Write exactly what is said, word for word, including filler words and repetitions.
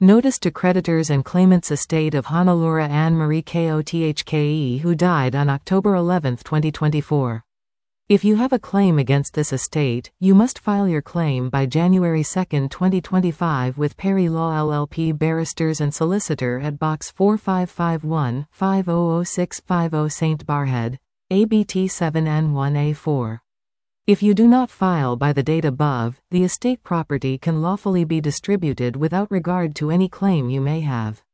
Notice to creditors and claimants estate of Honolura Anne Marie Kothke, who died on October eleventh twenty twenty-four. If you have a claim against this estate, you must file your claim by January second twenty twenty-five with Perry Law L L P Barristers and Solicitor at Box four five five one, five zero zero six five zero Saint Barrhead, A B T seven N one A four. If you do not file by the date above, the estate property can lawfully be distributed without regard to any claim you may have.